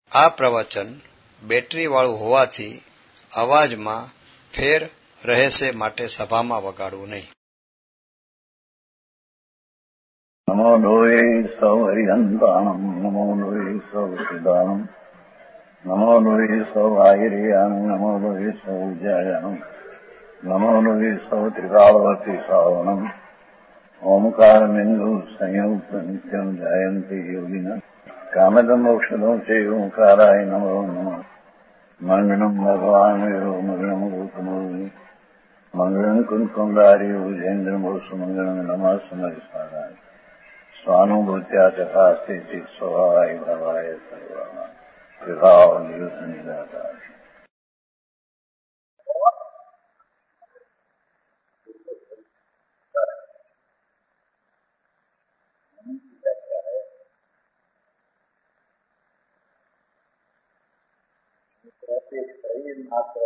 આ પ્રવચન બેટરીવાળું હોવાથી અવાજમાં ફેર રહેશે માટે સભામાં વગાડવું નહીં. નમો લોહે સૌ હરિહંતાણમ નમો લોહે સૌ સિદ્ધાણમ નમો લોહે સૌ આહિર્યાણમ નમો લોહે સૌ જયાણમ નમો લોહે સૌ ત્રિકાળવતી શ્રાવણમ ઓમકારમિંદુ સંયુક્ત નિત્યમ જયંતિ યોગિના કામદમ મોક્ષદમ સે ઓંકારાય નમો નમઃ મંગળમ ભગવાન વિરો મંગળમ ગોતમોહિ મંગળમ કુંકુમધારી ભુજેન્દ્રમોષ મંગળમ નમઃ સમરિસ્મરાય स्वानुभूत्या तथा स्थिति स्वभावाय भवाय सर्वमा विभाव नियुक्त निराकार. शरीर मात्र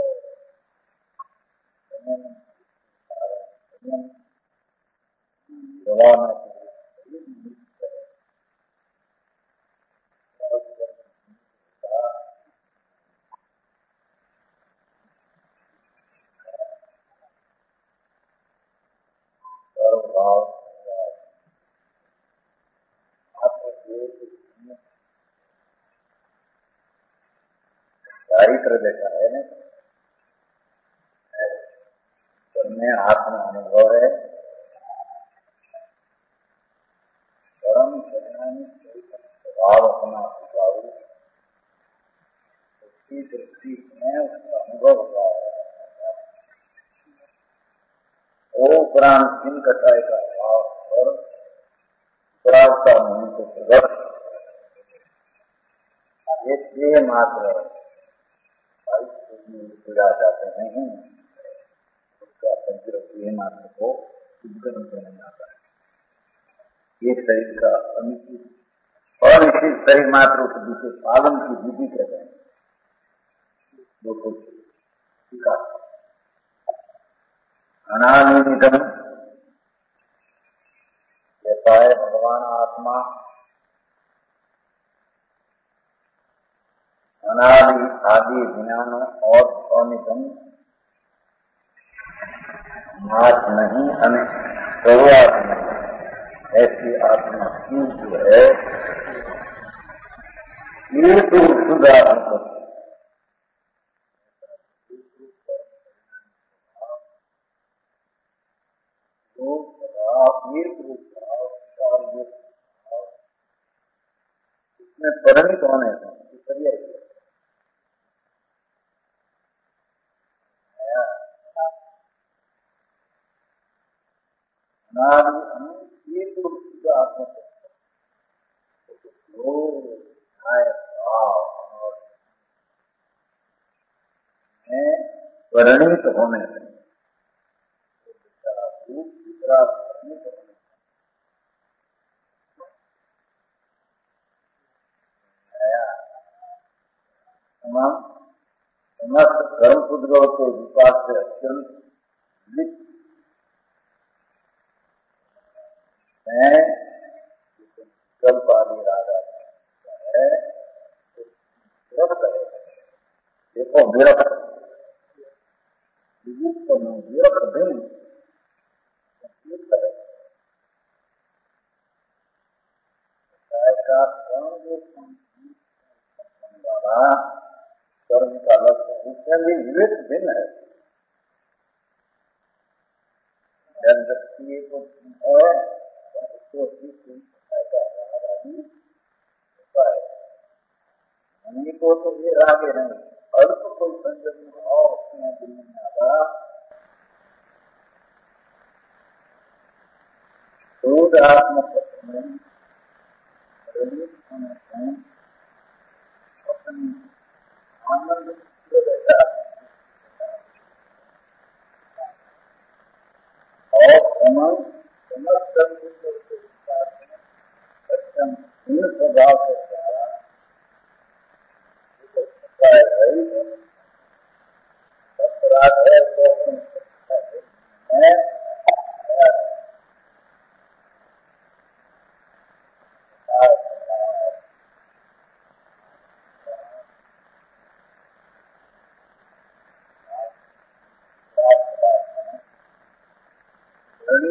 चारित्र देखा है ना, में आत्म अनुभव है. परम ज्ञान स्वभाव अपना सुचारू उसकी दृष्टि में उसका अनुभव हुआ है. वो उपरांत किन कटाई का भाव और उपराव का मन को प्रगट ये मात्र पीड़ा जाते नहीं, उसका संग्रह ये मात्र को उद्गम करने आता है. ये शरीर का अनिश्चित शरीर मात्र उस जिसे पालन की विधि कहते हैं वो कुछ सीखा. अनानिमितम जैसा है भगवान आत्मा अनादि आदि ज्ञान और अनितम नाश नहीं अने शुरुआत नहीं. ऐसी आत्मा की जो है ये तो सुधार इसमें परिणित होने परिणित होने समस्त कर्म पुद्गव के विपाक से अत्यंत लिप्त है. कल्प आदि राजा है देखो विरक्त वियुक्त में विरक्त भिन्न का कर्म का लक्ष्य उसमें भी विवेक भिन्न है. जब व्यक्ति को उन्हीं को तो ये रागे नहीं अल्प कोई संजम और उसमें दिल में आता दूध आत्मतत्व में अपनी आनंद बैठा और समस्त स्वभाव के द्वारा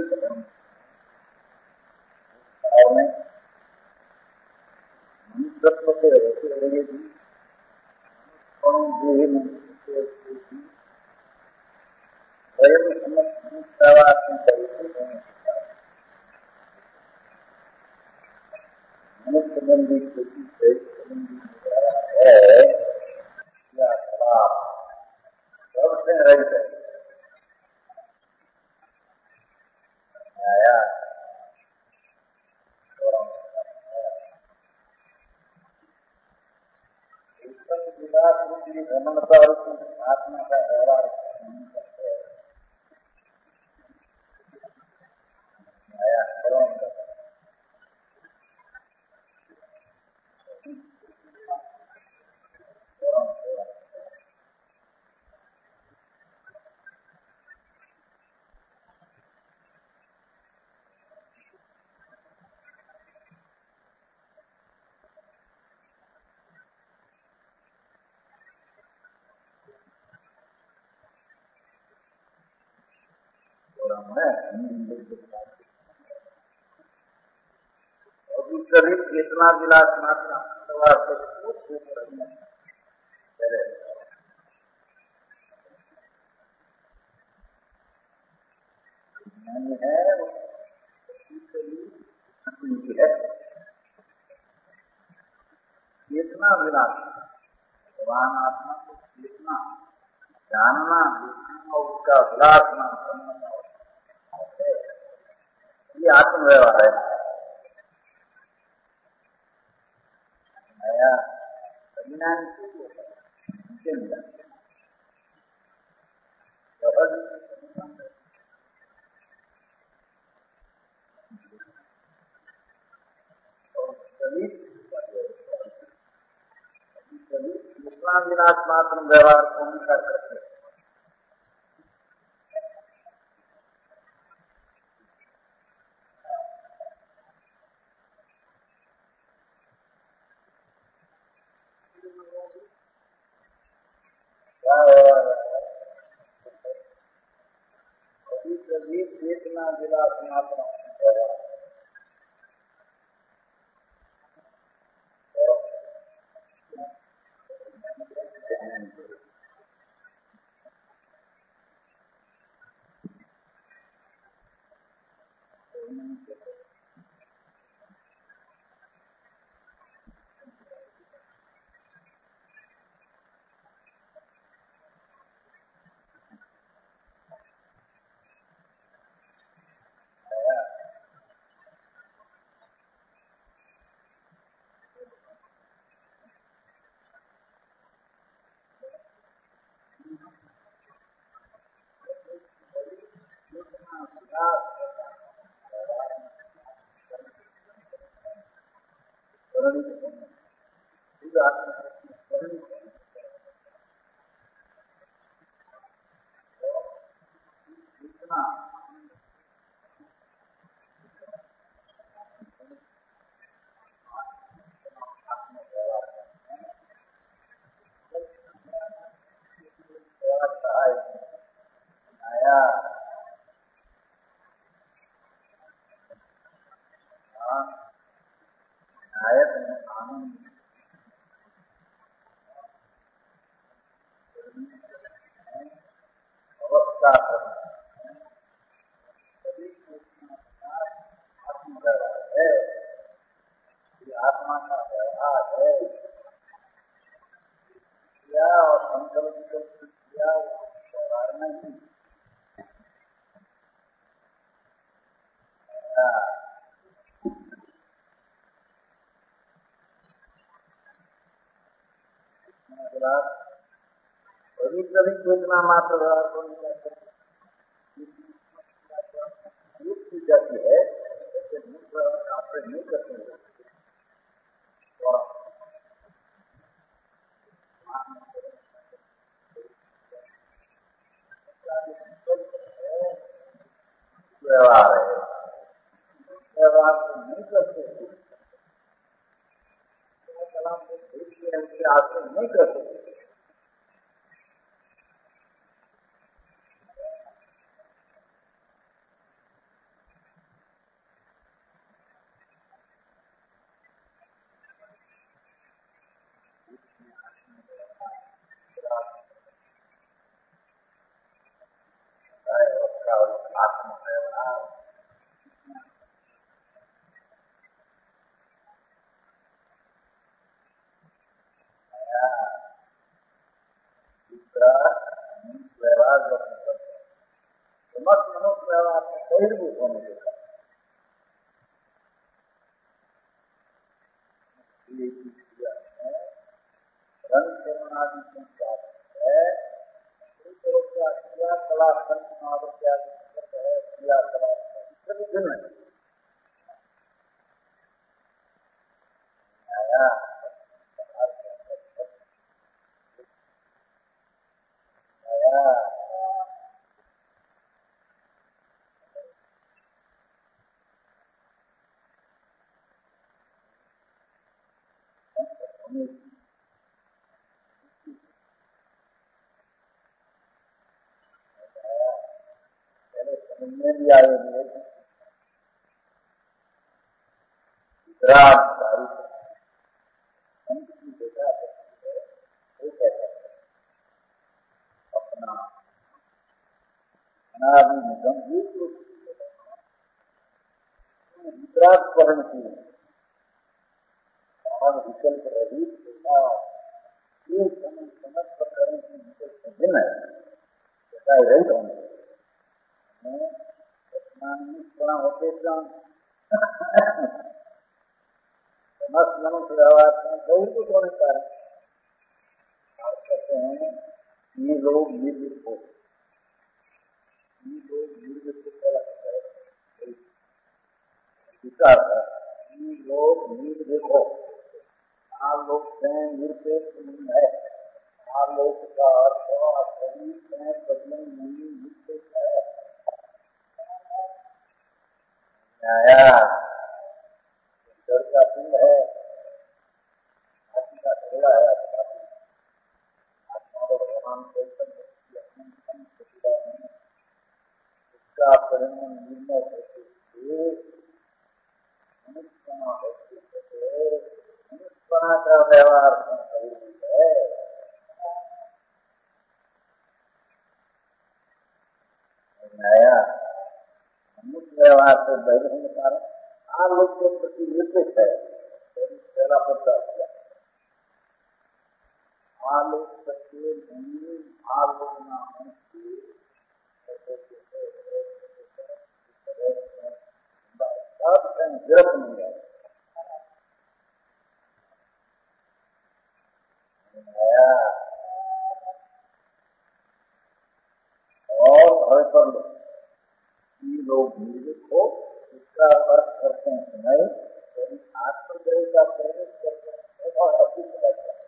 मनुष्यत्व के रहते हुए भी मनुष्य स्वयं मनुष्य संबंधी खेती से है या खराब सबसे रहित है आया विलास की भ्रमणता आत्मा का व्यवहार आया कभी चेतना विलास मात्रा है चेतना विलास भगवान आत्मा को चेतना जानना और उसका विलास नाम समझना ये आत्म व्यवहार है नया अज्ञान से मिला चेतना विलास मात्र व्यवहार को अंगीकार करते हैं कभी चेतना विलास मात्र व्यवहार आत्मा का व्यवहार है किया और संकल्प किया व्यवहार नहीं कभी कभी चेतना मात्र व्यवहार को नहीं करते की जाती है ऐसे मुख्य आपसे नहीं करते व्यवहार है व्यवहार को नहीं करते उनके आश्रय नहीं कर सकते बहिर्भूत होने के कारण क्रिया में धन सेवनादि संस्कार है, क्रिया कला संस्कार इत्यादि है, क्रिया कला सभी भिन्न है। समझ भी आएंगे अपना अनादि गंभीर विकरण की विकल्प रहित समझ प्रकरण की विकल्प भिन्न है, ऐसा रहित होने होते समस्त मनुष्य व्यवहार में बहुत होने के कारण कहते हैं ये लोग निर्विक हो, ये लोग निर्विक विचार है, ये लोग निर्विक हो, आप लोग स्वयं निरपेक्ष नहीं है, आप लोग का अर्थ शरीर स्वयं बदलन नहीं निरपेक्ष है। डर का पिंड है, हाथी का घोड़ा है, आत्मा को भगवान उसका परिणाम निर्णय होते मनुष्यपना का व्यवहार है। नया मनुष्य व्यवहार से बहिर् होने के कारण आप लोग के प्रति निर्देश है, पहला पड़ता है आलोक सत्य नहीं, आलोक नाम गिरफ्त नहीं है। और हर पर लोग निर्विक हो, इसका अर्थ करते हैं नहीं, आत्मग्रह का प्रवेश करते हैं और असिद्ध करते हैं।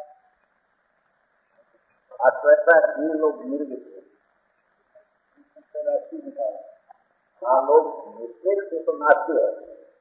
आत्मता ये लोग निर्विक हो, लोग निर्देश से तो नाते है।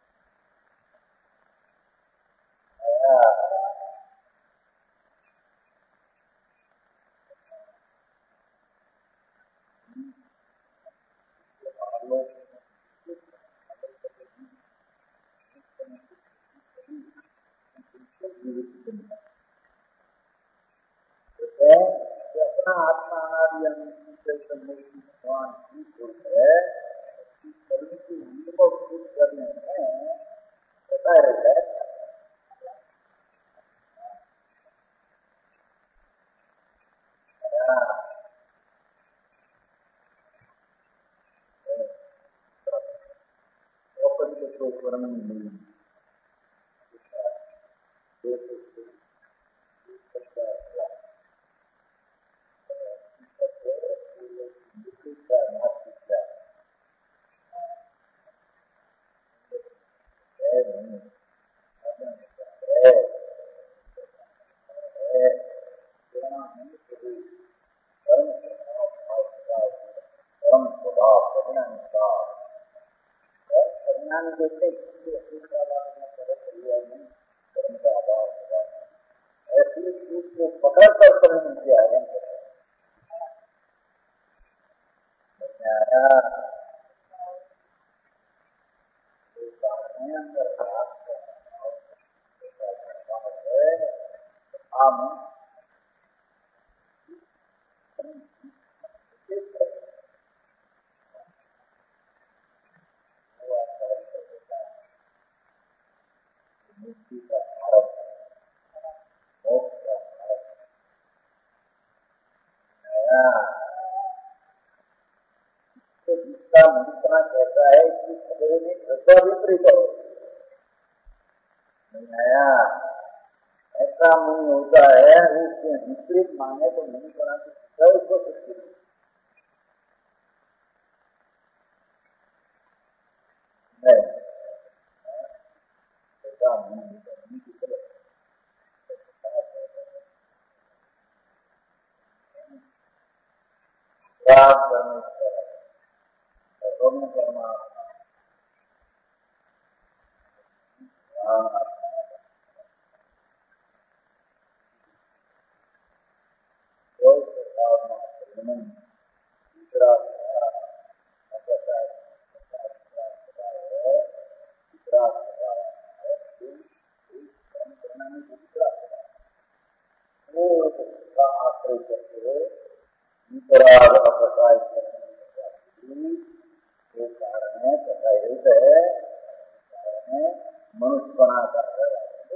अपना आत्मा अनादि भगवान की है, परंतु अनुभव खुद करने में पता रहता है। वर्णन नहीं ऐसी चीज को पकड़ कर परिणाम किया है। जिसका मंत्रणा कहते की खबर नहीं, श्रद्धा विपरीत हो नहीं आया। ऐसा मुनि होता है उसके विपरीत माने तो नहीं बना सकता उसको सृष्टि नहीं। ऐसा मुनि की तरफ प्राप्त करने परमात्मा कोई प्रकार में दूसरा आश्रय करके प्रकाश वो कारण है प्रकाशित है मनुष्य बनाता है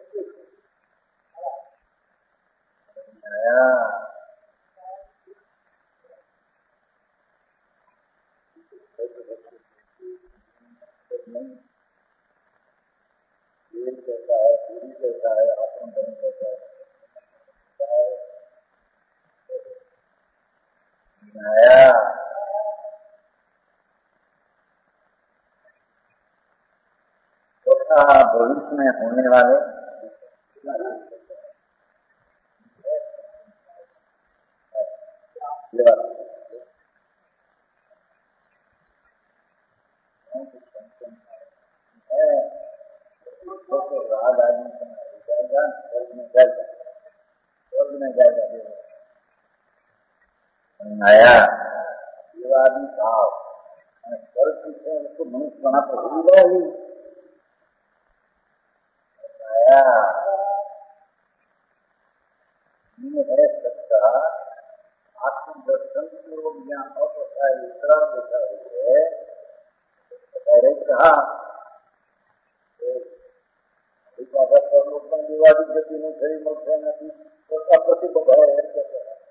तेल कैसा है, पूरी कैसा है, आत्म धन कैसा है, नया तथा भविष्य में होने वाले राज आदमी जाएगा, स्वर्ग में जाएगा, स्वर्ग में जाएगा नया विवादी भाव स्वर्ग से उसको मनुष्य बना तो होगा ही नया ये है सच्चा आत्मदर्शन पूर्व ज्ञान होता है इतना होता है कहा विवादित गति में खड़ी मोक्ष नहीं उसका प्रतिबद्ध है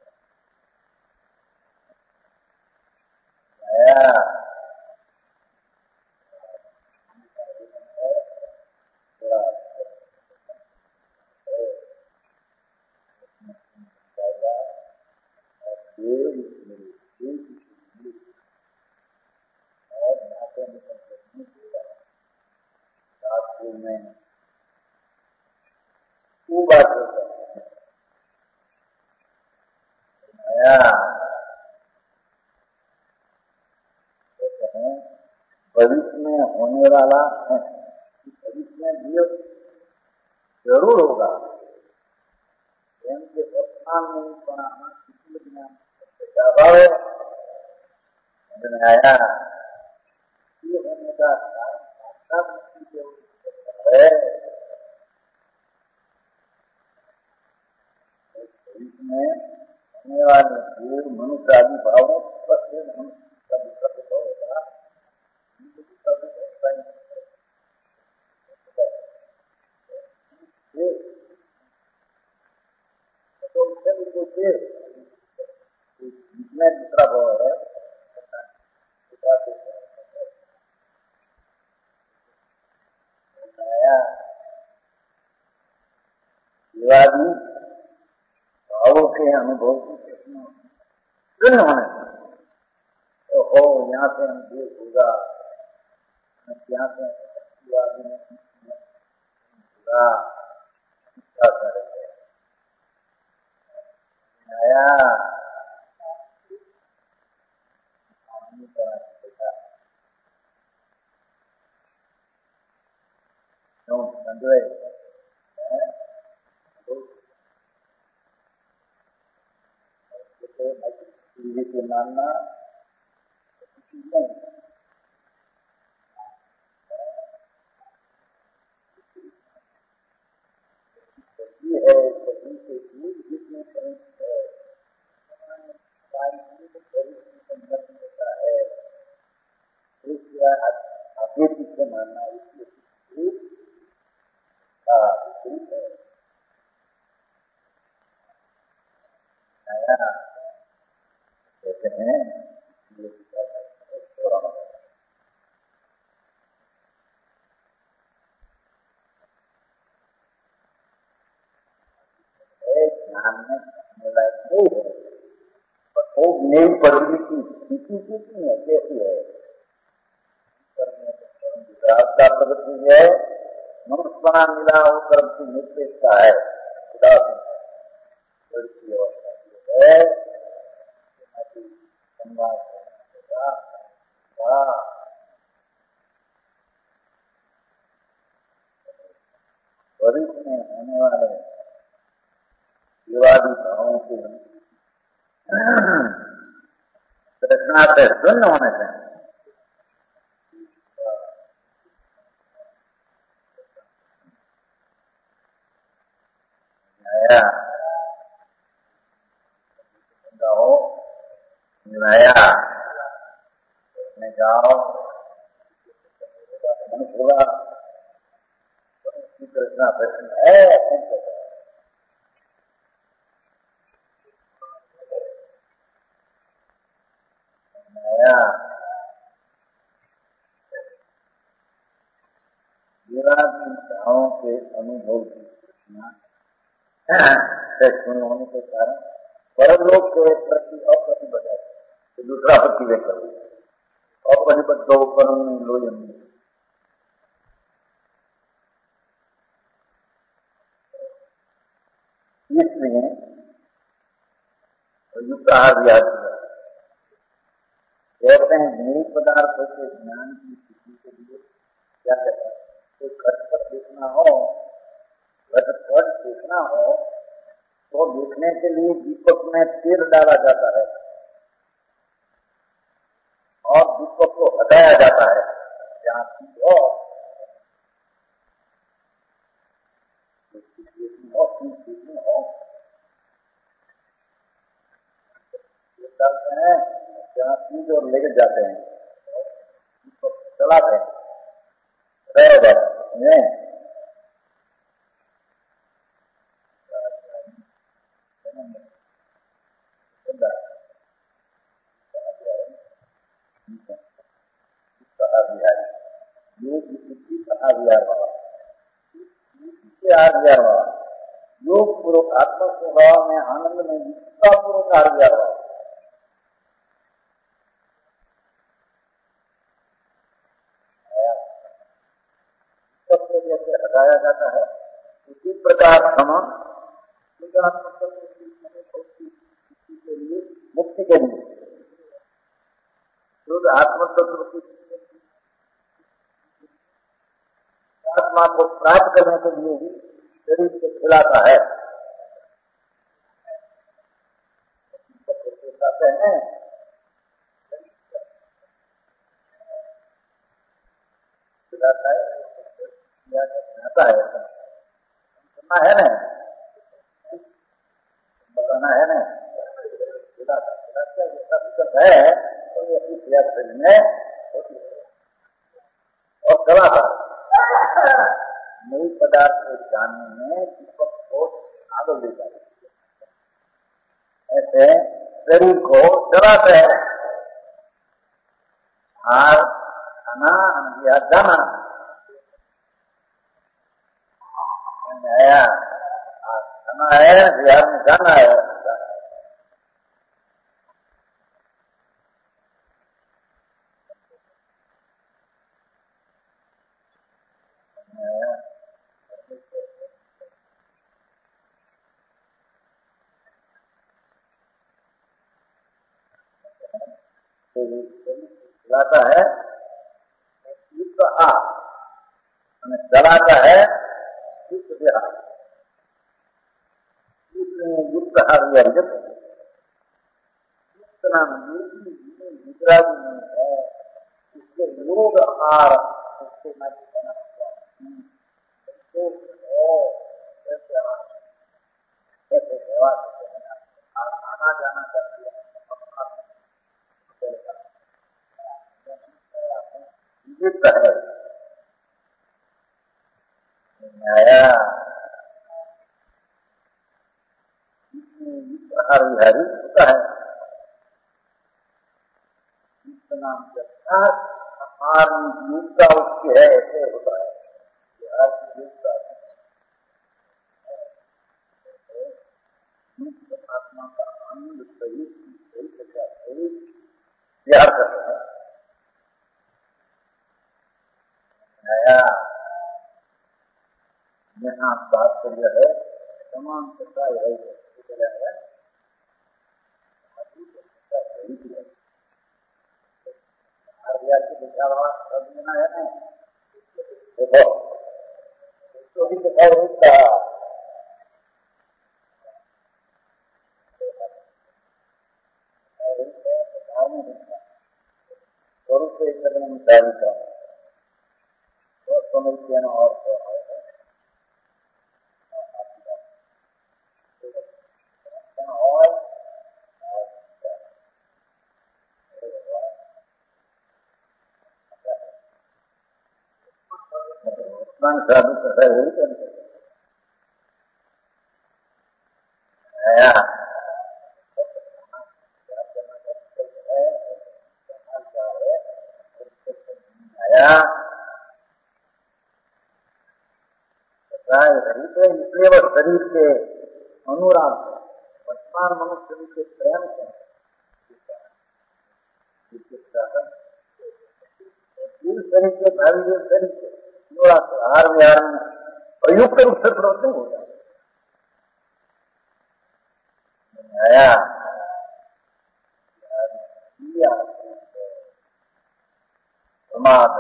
में वो बात भविष्य में होने वाला है, भविष्य में भी जरूर होगा के वर्तमान में बनाना किसी ज्ञान अभाव आया ये होने का है इसमें होने वाले जीव मनुष्य आदि भावों पर मनुष्य का विकसित होगा तो उससे जिसमें दूसरा भाव है विवादी भावों के अनुभव की होने तो हो यहाँ से हम देख होगा यहाँ से विवादी होगा क्या करेंगे नया के मानना नहीं ये है सभी से जिसमें होता है आगे पीछे मानना कहते हैं में कहने लायक नहीं है। पर वो मेरी पदवी की स्थिति कितनी है, कैसी है? विराटता प्रगति है, मनुष्यपना मिला वो कर्म की निरपेक्षता है, उदासीन अवस्था है। भविष्य में होने वाले विवादी भावों के रचना से शून्य होने चाहिए। नया में जाओ होगा रचना प्रश्न है। नया विवादी भावों के अनुभव की रचना होने के कारण परलोक के प्रति अप्रतिबद्ध है, तो दूसरा प्रतिबद्ध करो, अप्रतिबद्ध हो करूंगी लोग। इसलिए युक्ताहार याद किया, कहते हैं नई पदार्थों के ज्ञान की स्थिति के लिए क्या कहते हैं, कोई घटपट देखना हो, घटपट देखना हो तो देखने के लिए दीपक में तेल डाला जाता है और दीपक को हटाया जाता है। जहाँ हो डालते हैं, जहाँ चीज और लेके जाते हैं, दीपक चलाते हैं, योग पूर्वक आत्म स्वभाव में आनंद में युक्ता पूर्वक हार जैसे हटाया जाता है उसी प्रकार के लिए मुक्ति के लिए शुद्ध आत्मतत्व की आत्मा को प्राप्त करने के लिए ही शरीर से खिलाता है। कहते हैं खिलाता है, खाता है, सुनना है ना, बताना है ना, है तो ये शरीर में होती है। और कलाकार नई पदार्थ को जानने में दीपक को आगे ले जाते, ऐसे शरीर को चलाते हैं। हार खाना या जाना नया खाना है, बिहार में जाना है, चलाता है युक्त हार, चलाता है युक्त विहार, युक्त हार युक्त नाम गुजराती में है, इसके योग हार उसको मैं कहना आना जाना करती है युक्त है। नया हर विहारी होता है, नाम हमारी युक्ता उसकी है, ऐसे होता है मुक्त आत्मा का आनंद सही प्रकार से व्यास है। नया यहाँ तात्पर्य है समान सत्ता है देना है ना। देखो तो भी दिखाई कहा स्वरूप से निर्धारित समझ और साधु कथा वही करते इसलिए वह शरीर के अनुराग है, वर्तमान मनुष्य के प्रेम से शरीर के भावी शरीर के अनुराग हार विहार में प्रयुक्त रूप से प्रवृत्ति हो जाए। प्रमाद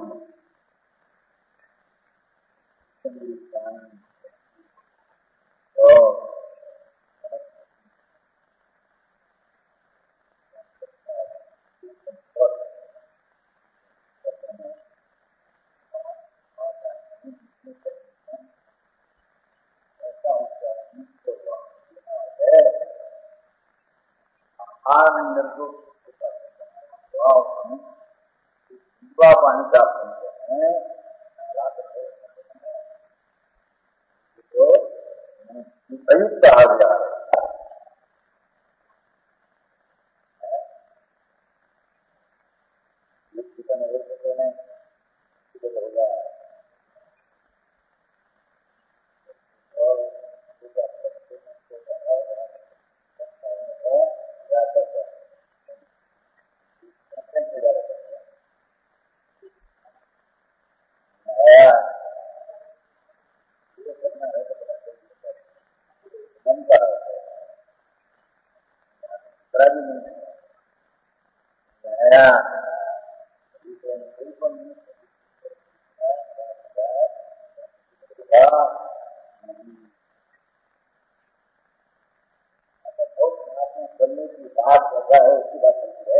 पानी प्राप्त करते हैं तो संयुक्त आ गया है। करने की बात कर रहा है उसकी बात है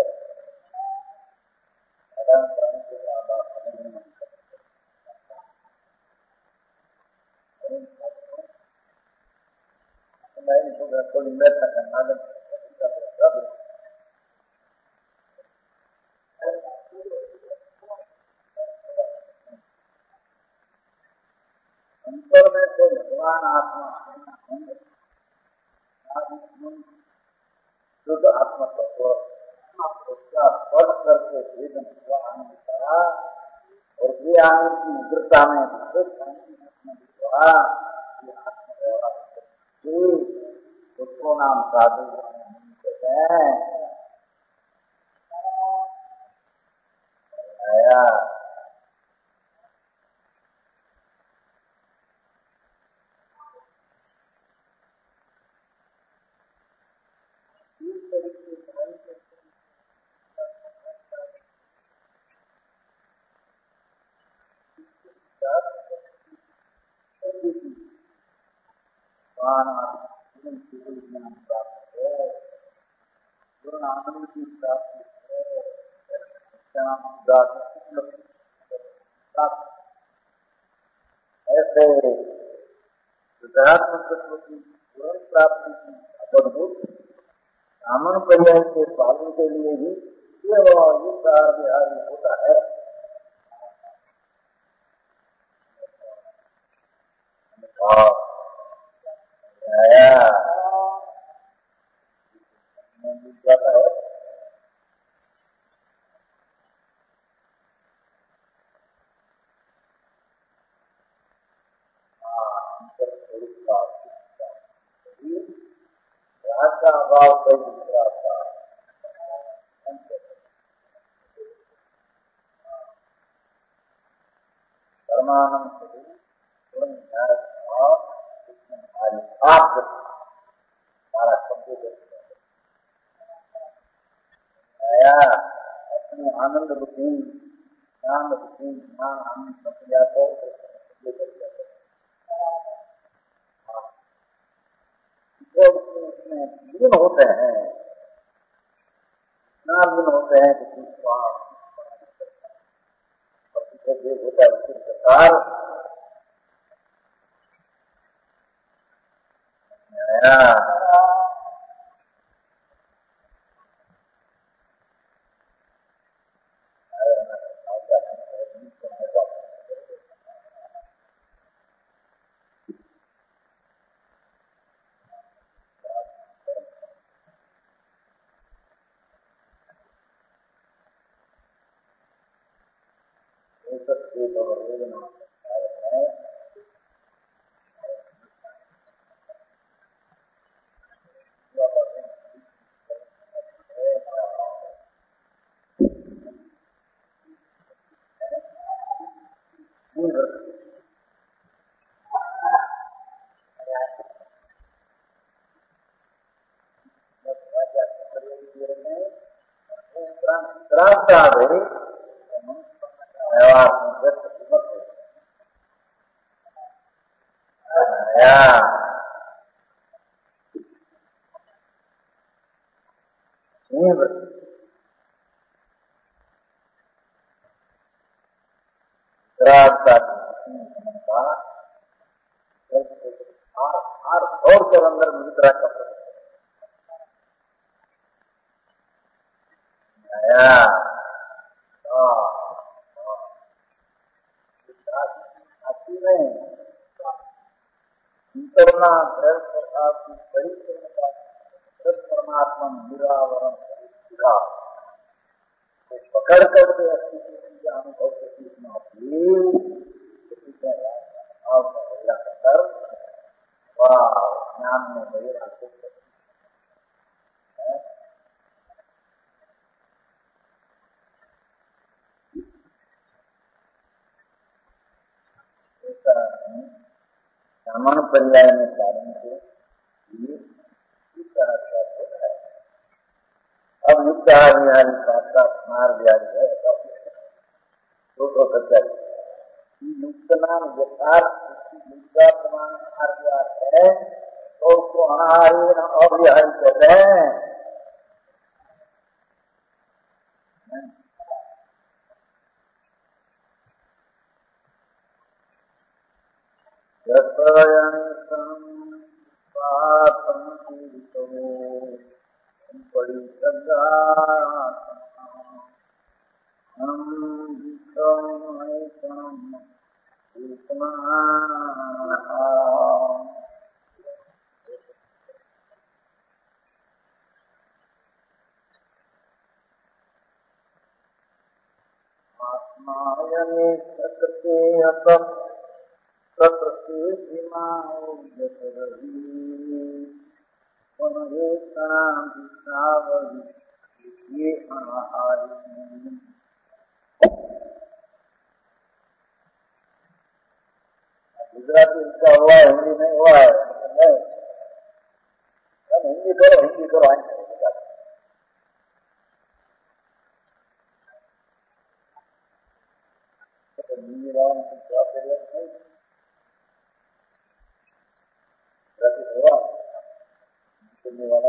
अंतर में तो भगवान आत्मा शुद्ध आत्मा तत्व उसका स्पर्श करके भेदन हुआ आनंद का और ये आनंद की उग्रता में हुआ उसको नाम साधु कहते हैं। आनंद की प्राप्ति ऐसे सिद्धार्थ तत्व की तुरंत प्राप्ति की अद्भुत सामन पर्याय के पालन के लिए ही ये प्रार विहार होता है। जाता है का अभाव कोई दूसरा था। परमानंद आप सारा शब्द आया अपनी आनंद बुद्धि ज्ञान बुद्धि ज्ञान आनंद प्रक्रिया को उसमें लीन होते हैं, इतना लीन होते हैं कि होता है उसी प्रकार और कर अंदर मुद्रा का करना परमात्मा निरावरण पकड़ करके अस्तित्व अनुभव से सीखना ज्ञान में मेरा सामान्य पर्याय में कारण से अब युक्त बिहारी साक्षात मार बिहारी है तो युक्त नाम यथार्थ युक्ता प्रमाण बिहार है तो उसको अनाहारी अविहारी कहते हैं। बड़ी श्रद्धा आत्मायने सकते अपम प्रकृति सीमा ये गुजराती इसका हुआ है, हिंदी नहीं हुआ है। हिंदी करो हिंदी राम हुआ सुनने वाला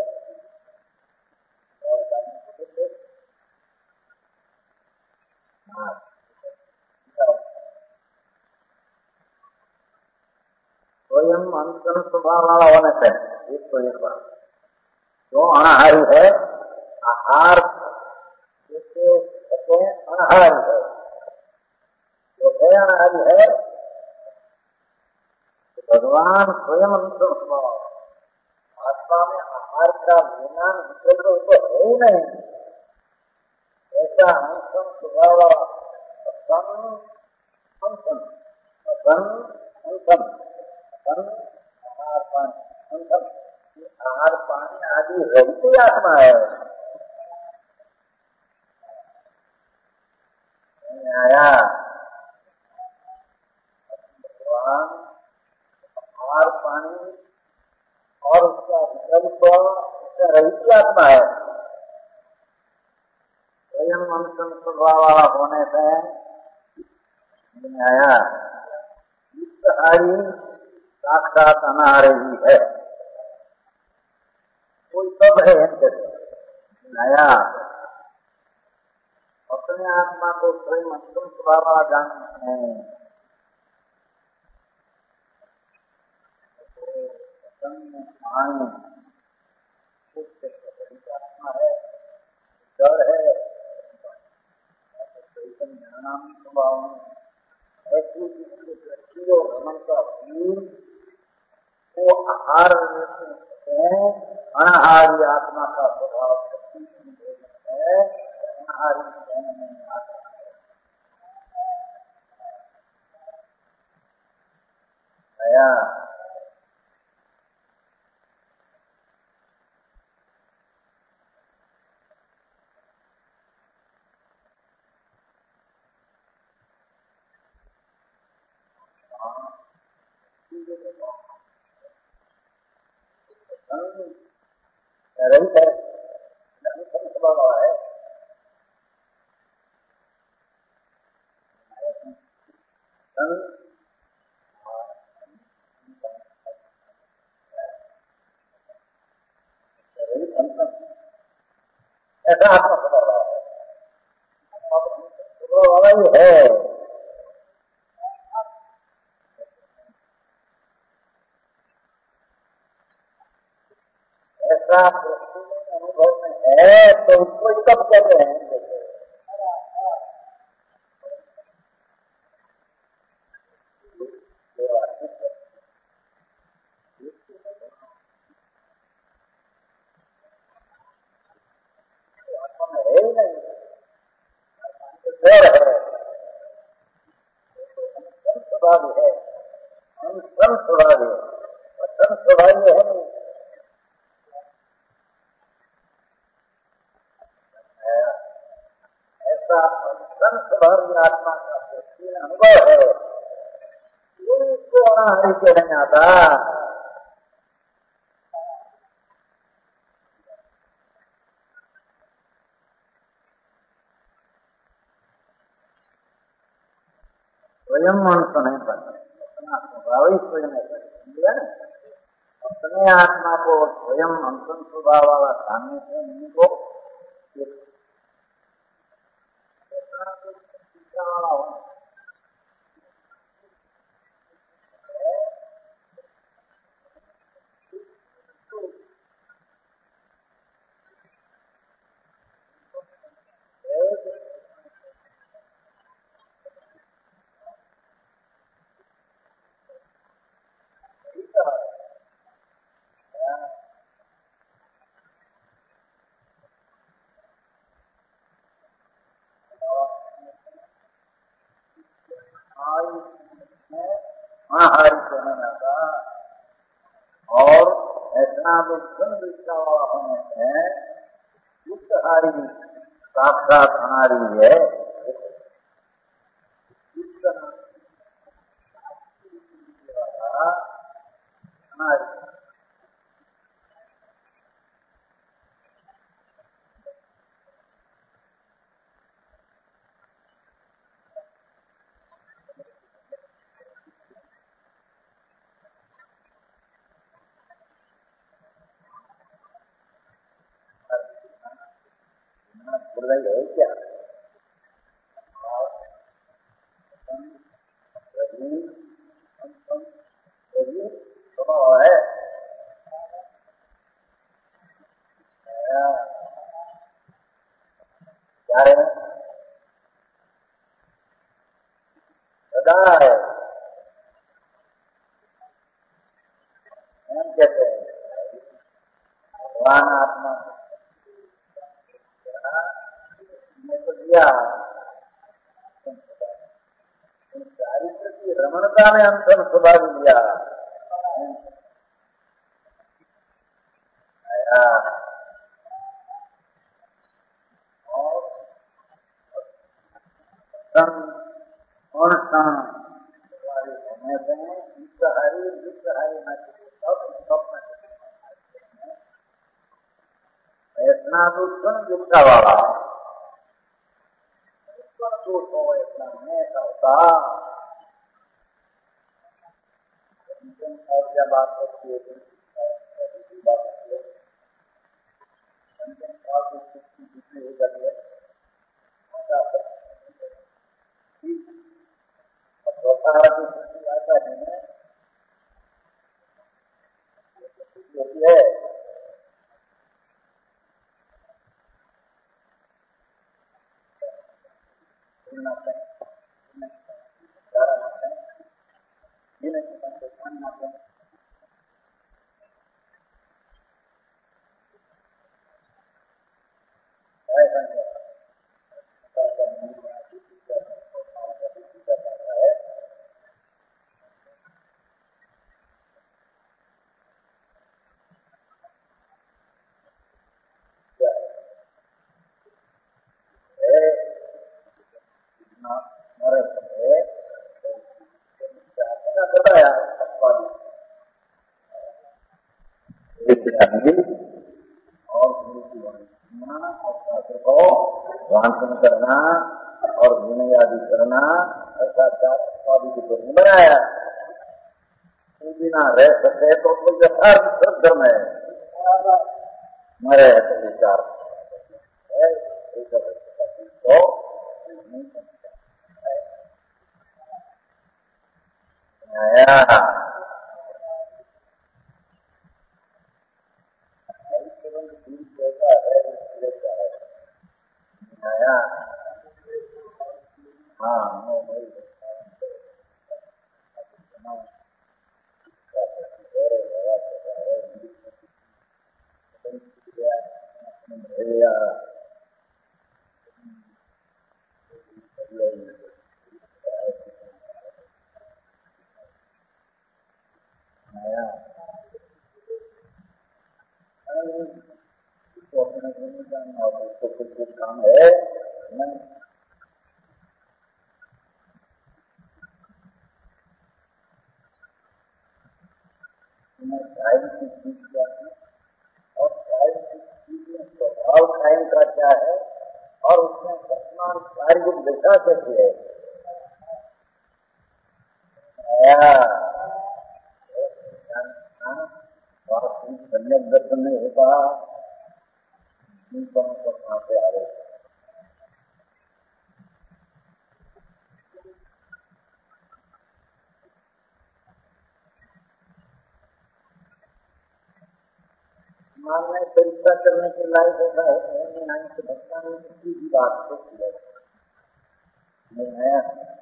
स्वयं अंतर स्वभाव वाला होना चाहिए। एक तो एक बात जो अनाहारी है, आहार जिसको कहते हैं अनाहारी है, जो है अनाहारी है तो भगवान स्वयं अंतर स्वभाव आत्मा में आहार का विज्ञान विकल्प तो है ही नहीं। ऐसा अंतर स्वभाव आहार पानी आदि रहित ही आत्मा है। नहीं आया भगवान आहार पानी और उसका विकल्प उसका रहित ही आत्मा है। स्वयं अंशन स्वभाव वाला होने से नहीं आया युक्तहारी साक्षात अनाहार ही है। कोई सब है आया अपने आत्मा को स्वयं अंशम स्वभाव वाला जानते हैं। आत्मा है डर है ज्ञानाम स्वभाव में ऐसी दृष्टि और भ्रमण का फूल वो आहार हैं। अनाहारी आत्मा का स्वभाव है। अनाहारी आता है रहित है स्वभाव है। ऐसा आत्मा स्वभाव है। स्वभाव वाला ही है। ऐसा अनुभव में है तो उसको सब कहते हैं। है ही नहीं डर है स्वभाव है। अनुसम स्वभाव है। असम स्वभाव है नहीं। ऐसा अनुसम स्वभाव आत्मा का अनुभव है। इसको अनाहारी के नहीं आता। स्वयं मनुष्य नहीं करते अपना स्वभाव ही स्वयं है। अपने आत्मा को स्वयं अंतन स्वभाव वाला जानने से उनको महाहारी कहने लगा और ऐसा तो धन दृष्टा वाला होने से युक्तहारी साक्षात अनारी है। अनारी है क्या स्वभाव है। क्या है सदा है कहते हैं भगवान आत्मा ने तो दिया चारित्र की रमणता ने अंतन स्वभाव दिया। हमारे समय में विश्व हरि न सब ऐसा तो सुन विद्या वाला तो ऐसा नहीं होता। और क्या बात होती है दूसरी हो जाती है आता है होती है वांछन करना और विनय आदि करना ऐसा बनाया बिना रह सके तो यथार्थ धर्म है। मरे तो विचार तो कुछ काम है टाइम की चीज क्या है और टाइम की चीज में स्वभाव टाइम का क्या है और उसमें वर्तमान कार्य दिशा कैसी है। सम्यक दर्शन नहीं होता कहाँ से आ रहे मान में परीक्षा करने के लायक होता है से भक्ता में किसी भी बात को नहीं आया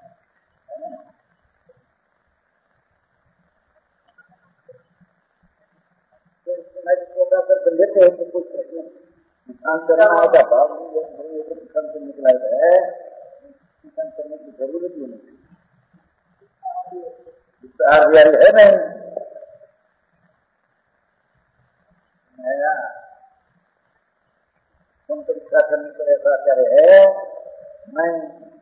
कर लेते हैं तो कुछ करना होगा भाव निकला है करने की जरूरत ही नहीं है नहीं तुम परीक्षा करने को ऐसा करे है नहीं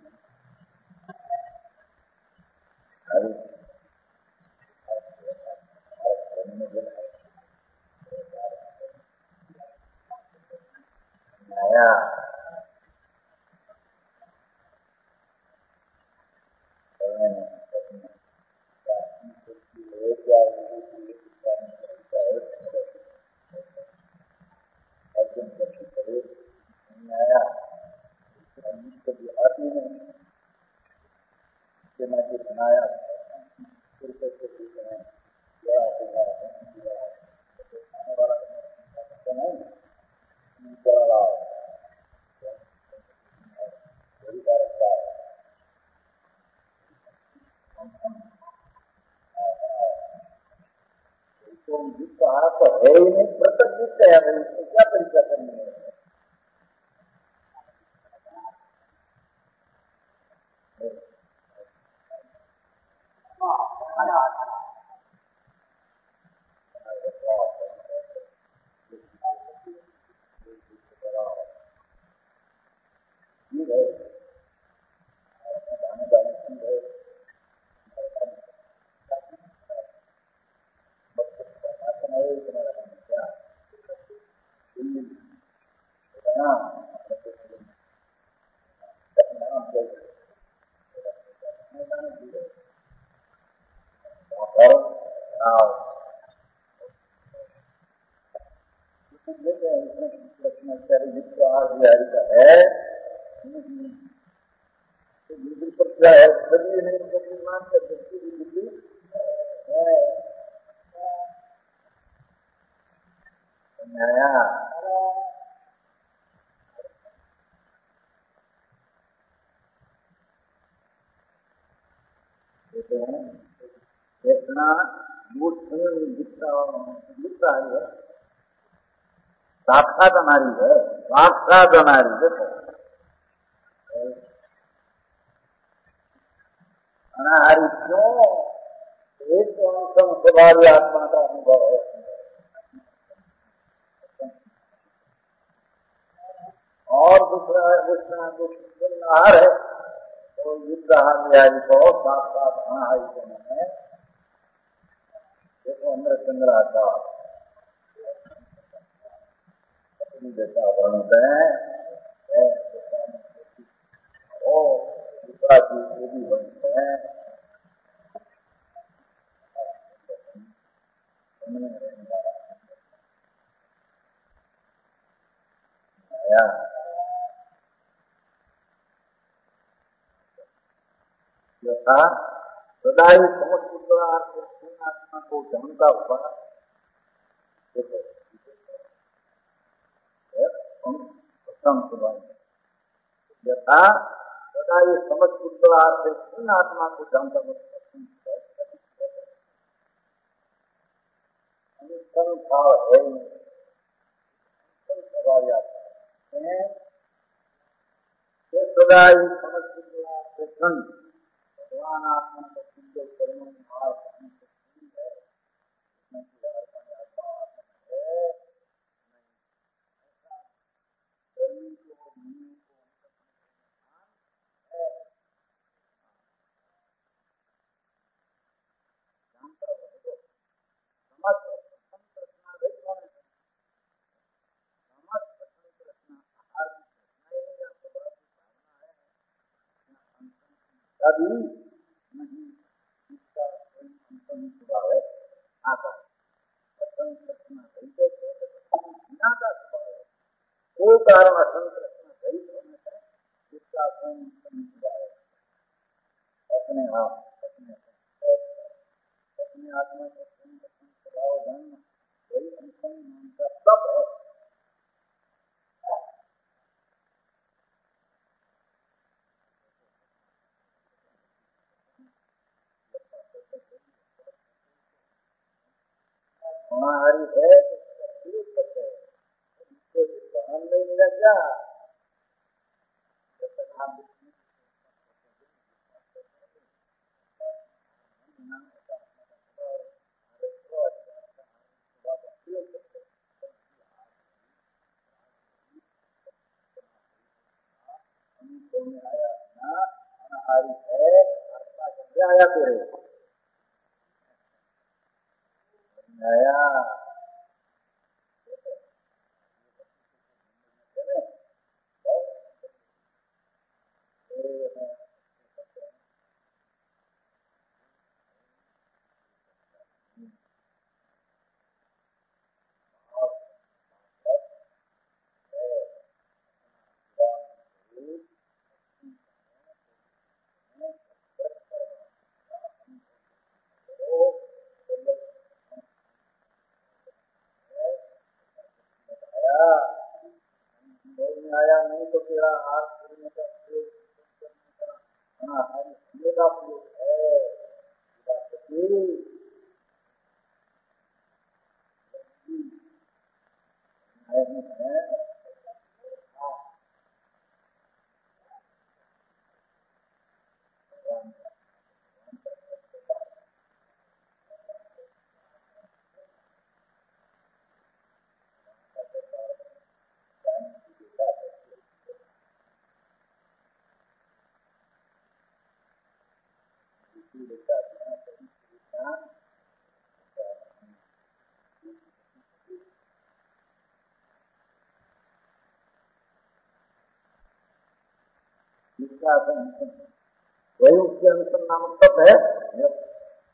आया आया कभी आती नहीं बनाया तो कहा तो है ही नहीं प्रत्यक्ष दिखता है क्या परीक्षा करनी है प्रश्नाचार्य विश्वास बिहारी का है, बिल्कुल पर क्या है, सभी नहीं सभी मानते, सच्ची भी बिल्कुल है। नया इतना मूर्ख दिखता है, साक्षात अनारी है, साक्षात अनारी है। अनाहारी क्यों? एक अंशम स्वभाव आत्मा का अनुभव है, और दूसरा है दूसरा कुछ आहार है, तो युद्धाहार बिहारी को साक्षात अनाहारी कहते हैं। देखो अमृत चंद्रा का जैसा वर्णित है, वो दूसरा चीज ये भी वर्णित है। यथा सदा ही समस्त आत्मा को जानता हुआ, यथा सदा ये समझ पुत्रार्थ से पूर्ण आत्मा को जानता हुआ भाव है, सदा ही समझ पुत्रार्थ से भगवान आत्मा का चिंतन करने में भाव तभी नहीं इसका कोई अंतर स्वभाव है। आता असंतृष्णा रहित बिना का स्वभाव है, वो कारण असंतृष्णा रहित होने से इसका कोई अंतर स्वभाव है। अपने आप अपने आत्मा का स्वभाव जानना वही अंतर नाम का सब है। हमारी है तो करते हैं, इसको सहन नहीं मिला क्या? आया ना अनाहारी है, आत्मा कैसे आया तेरे आया आया नहीं तो तेरा हाथ करने का प्रयोग करने का अनाहारी होने का प्रयोग है। वही उसके अनुसार नामक तप है, है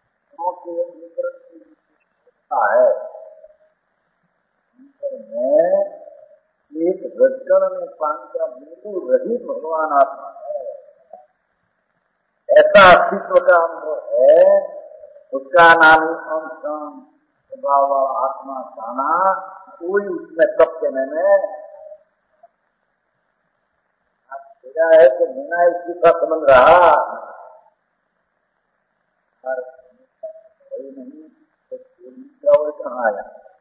अंतर में क्षण में पानी का बिल्कुल रहित भगवान आत्मा है, ऐसा अस्तित्व का अनुभव है, उसका नाम अंश स्वभाव आत्मा जाना, कोई उसमें सब कहने में मेरा है कि बिना इसकी का समझ रहा और नहीं तो कहाँ आया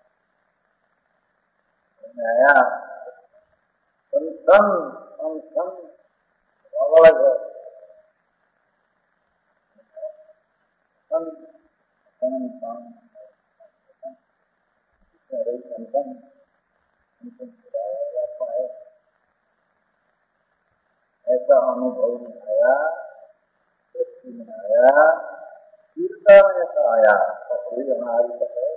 आया संसन संसन अलग है ऐसा अनुभव में आया, व्यक्ति में आया, कीर्ता में ऐसा आया, तस्वीर हमारी है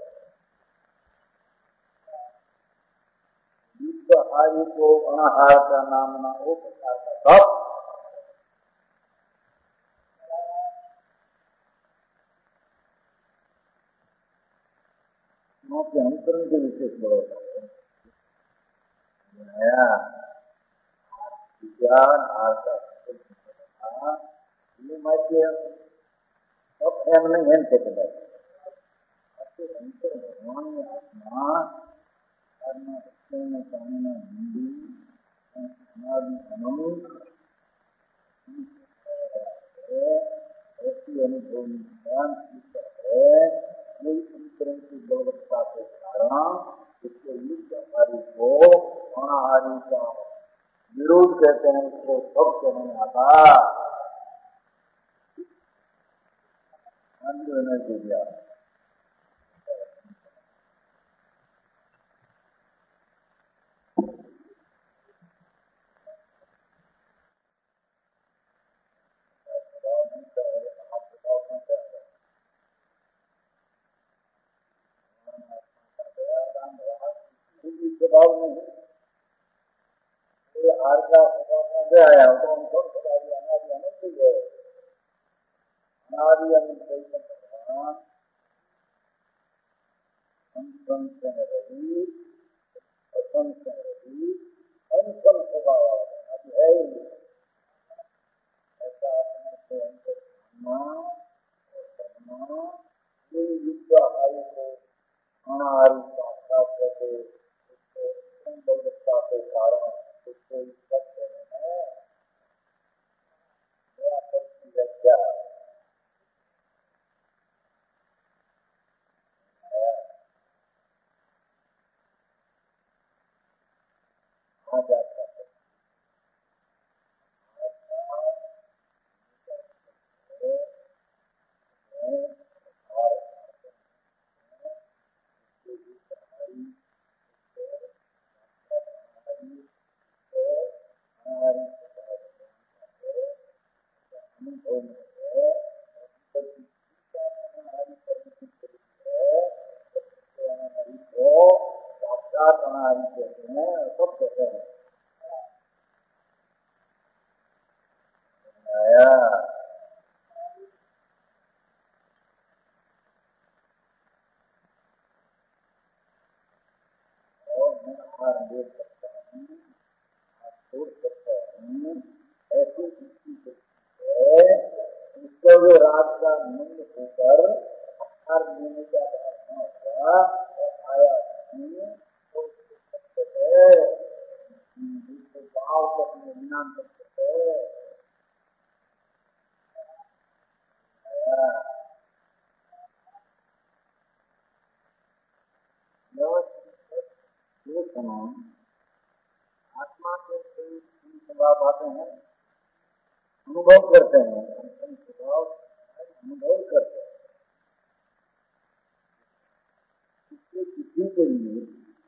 विश्व आयु को अनाहार का नाम ना हो प्रकार का तप के अंतरण के विशेष बड़ोता है विज्ञान आशा ये माइके सब एम नहीं है टेक भगवान आत्मा में कामना हिंदी ऐसी अनुभव है कोई अंतरण की गुणवत्ता के कारण इसके युक्त आहारी को अनाहारी का विरोध कहते हैं, उसको सब कहने में आता नहीं दिया स्वभाव नहीं कोई हार का स्वभाव में आया तो हम सब स्वभाव अनादि अनंत है अनादि अनंत भगवान अंत रही असंत रही अंत स्वभाव अब है ऐसा अपने को अंत करना कोई युद्ध आयु को अनाहारी साक्षात करके उसको के कारण उसको सब कहने में क्या आ जाता है कहते हैं सब कहते हैं आया और मैं आहार ले सकता हूँ छोड़ सकता हूँ ऐसी स्थिति है उसको जो रात का नींद होकर हर महीने का धारणा हुआ और आया तो भाव को अपने ज्ञान कर सकते आत्मा के स्वभाव आते हैं अनुभव करते हैं स्वभाव अनुभव करते हैं इसके किसी के लिए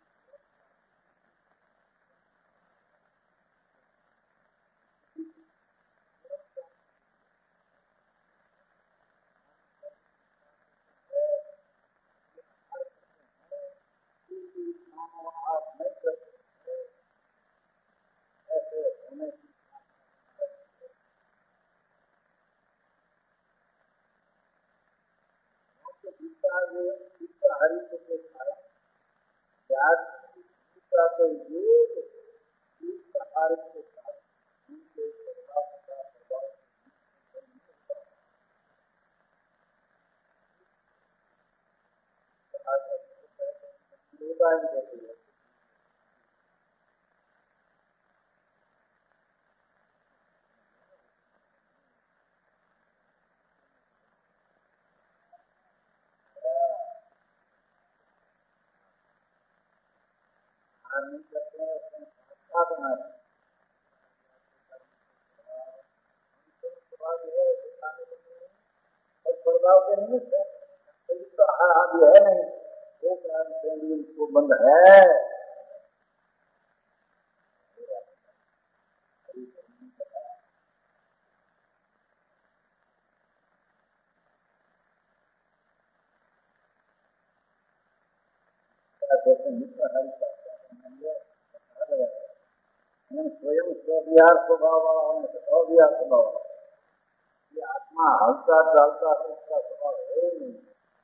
हरि के कारण कार्य के साथ उनके प्रभाव का प्रभाव नहीं करते हैं अपने साथ बना और प्रभाव के निमित्त है तो आदि है नहीं वो उसको बंद है स्वयं स्विहार स्वभाव वाला होने से अविहार स्वभाव वाला ये आत्मा हल्का चालता उसका स्वभाव है ही नहीं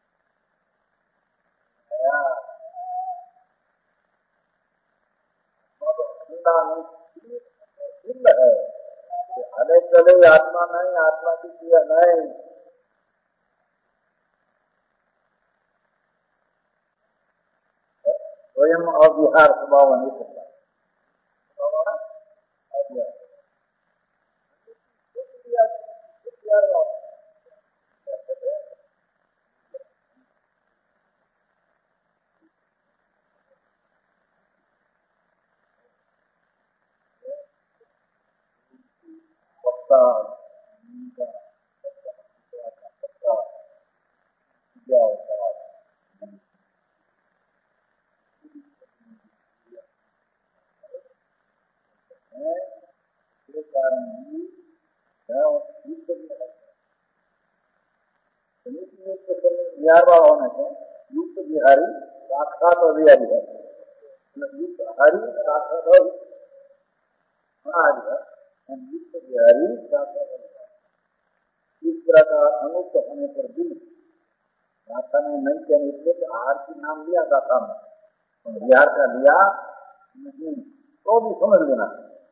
है हले चले आत्मा नहीं आत्मा की क्रिया नहीं स्वयं अविहार स्वभाव नहीं सकता बिहार वाला होने से युक्त बिहारी साक्षात अविहारी है युक्त हरि साक्षात युक्त बिहारी साक्षात इस तरह का अनुक्त होने पर भी गाथा में नहीं कहने के आहार की नाम लिया गाथा में बिहार का लिया नहीं तो भी समझ लेना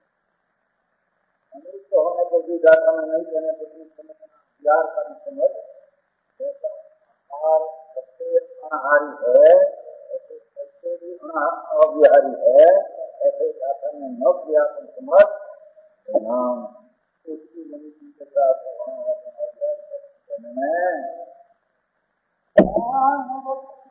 अनुक्त होने पर भी गाथा में नहीं कहने पर भी समझना बिहार का भी समझ और सबसे अनाहारी है ऐसे सबसे भी अविहारी है ऐसे गाथा में न किया तो समझ उसकी मनुष्य के साथ